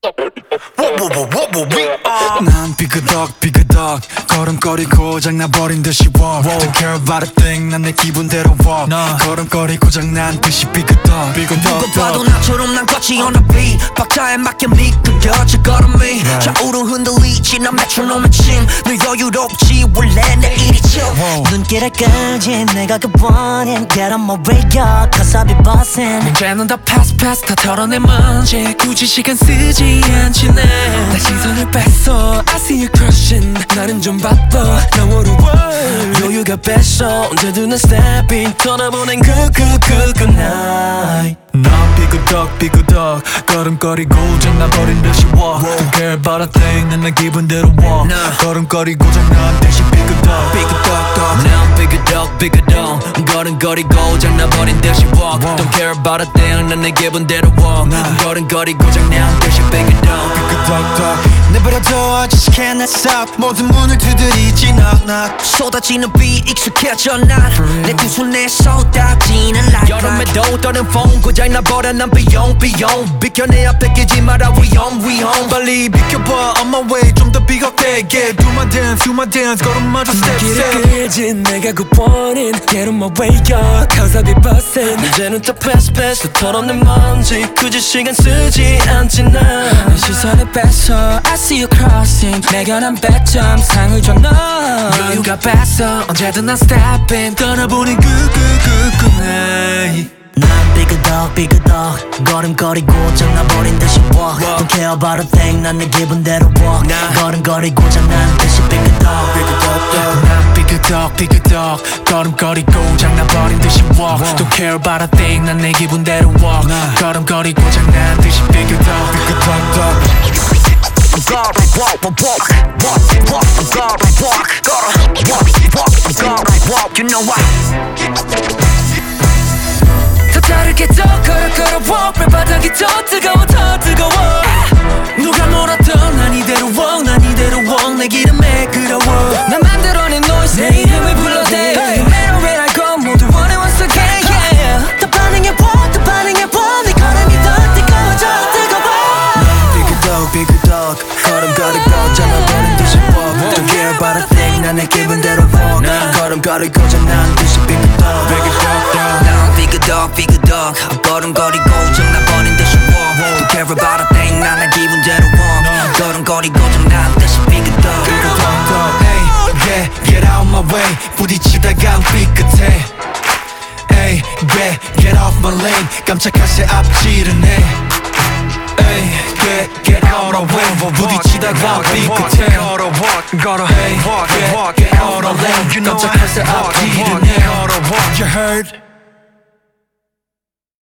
난 삐그덕 걸음걸이 고장나버린 듯이 walk Don't care about a thing 난 내 기분대로 walk 걸음걸이 고장난 듯이 삐그덕 누가 봐도 나처럼 난 걷지 on a beat 박자에 맞게 미끄러져 걸음이 좌우로 흔들리지 난 메트로놈의 침 늘 여유롭지 원래 내 일이 chill 눈길을 끄지 내가 그 원인 Get on my radio cause I be bossing 문제는 다 pass 다 털어내 먼지 굳이 시간 쓰지 않지 내 시선을 뺐어 I see you crushing 나는 좀 바빠 너무로 여유가 뺐어 언제든 난 stepping 떠나보낸 good night 난 삐그덕 걸음걸이 고장나버린 듯이 walk Don't care about a thing 난 내 기분대로 walk 걸음걸이 고장난 듯이 삐그덕 난 삐그덕 걸음걸이 고장나버린 듯이 walk Don't care about a thing 난 내 기분대로 walk 걸음걸이 고장난 듯이 삐그덕 내버려둬 I just can't stop 모든 문을 두드리지 knock 쏟아지는 비 익숙해져 난내 두 손에 쏟아지는 light 여름에도 떠는 폰 고장나버려 난 비용 비켜내야 뺏기지 마라 위험 빨리 비켜봐 on my way 좀 더 비겁되게 Do my dance 걸음마저 step 길을 끌지 내가 그 원인 Get on my way up cause I be bustin' 이제는 또 pass 또 털어낸 먼지 굳이 시간 쓰지 않지 난 시선을 뺐어 I see you crossing 내가 난 100점 상을 줘 너 여유가 뺐어 언제든 난 stepping 떠나보는 good night 난 삐그덕 걸음걸이 고장나버린 듯이 walk Don't care about a thing 난 내 기분대로 walk 걸음걸이 고장난 듯이 삐그덕 난 삐그덕 걸음걸이 고장나버린 듯이 walk Don't care about a thing 난 내 기분대로 walk 걸음걸이 고장난 듯이 삐그덕 I'm gotta walk you know what 더 다르게 더 걸어 walk 발바닥이 더 뜨거워 누가 뭐라던 난 이대로 walk 내 기름에 끌어워 난 만들어낸 noise 내 이름을 불러대 No matter where I go 모두 원해 once again yeah 더 반응해봐 네 걸음이 더 뜨거워져 난 삐그덕 걸음걸이 고장나버린 듯이 walk Don't care about a thing 난 내 기분대로 walk 걸음걸이 고장난 듯이 삐그덕 난 삐그덕 걸음걸이 고장나버린 듯이 walk Don't care about a thing 난 내 기분대로 walk 걸음걸이 고장난 듯이 삐그덕 Hey, get out my way 부딪히다가 삐끗해 Hey, get off my lane 깜짝할 새 앞지르네 Hey, get out of way 부딪히다가 삐끗해 Hey, get out of lane 깜짝할 새 앞지르네 You heard?